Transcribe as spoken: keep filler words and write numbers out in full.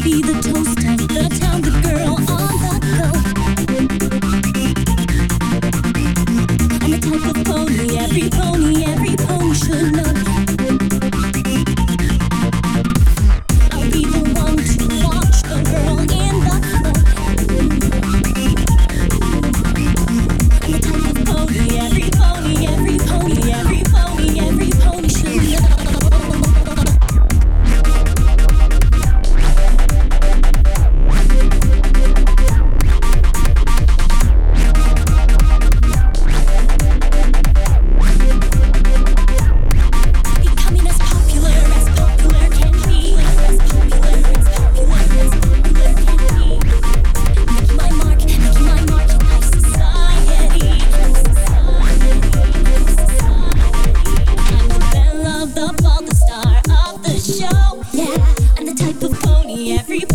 be the toast of the town, the girl on the go. I'm the type of pony, every pony, every pony should know. I'll be the one to watch the girl in the flow. I'm the type of pony, every pony, every pony, every pony, every pony should know. Every